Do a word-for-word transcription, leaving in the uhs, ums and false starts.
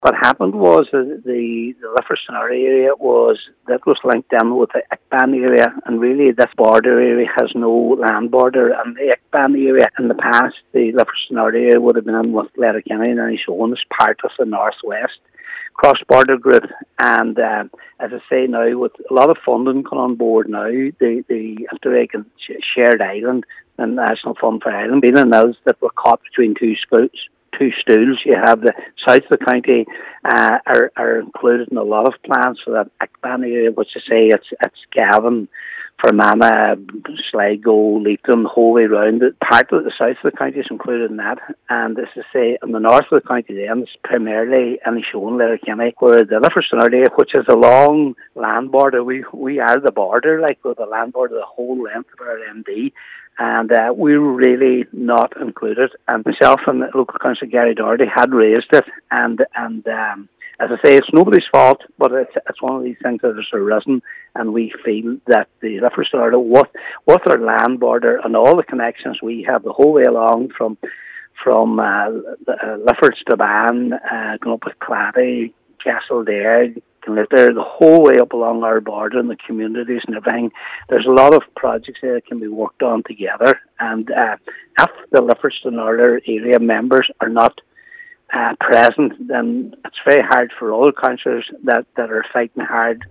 What happened was that the, the Lifford area was that was linked in with the Ickban area, and really this border area has no land border. And the Ickban area in the past, the Lifford area would have been in with Letterkenny and Inishowen as part of the Northwest cross-border group. And uh, as I say now, with a lot of funding coming on board now, the the Interreg and Shared Island and National Fund for Ireland being announced that we're caught between two schools. Two stools. You have the south of the county uh, are, are included in a lot of plans for that Ickban area, which to say it's it's Gavin, Fermanagh, Sligo, Leitrim, the whole way round. Part of the south of the county is included in that, and as I say, in the north of the county then it's primarily Inishowen, Letterkenny, where the Lifford area, which is a long land border. We we are the border, like with the land border, the whole length of our M D. And uh, we were really not included. And myself and the local councillor Gary Doherty had raised it. And and um, as I say, it's nobody's fault, but it's it's one of these things that has arisen. And we feel that the Lifford area, with, with our land border and all the connections we have the whole way along from from uh, uh, Liffords to Ban, uh, going up with Claddy, Castledare, Glitter, the whole way up along our border and the communities and everything. There's a lot of projects there that can be worked on together. And uh, if the Lifford area members are not uh, present, then it's very hard for all councillors that, that are fighting hard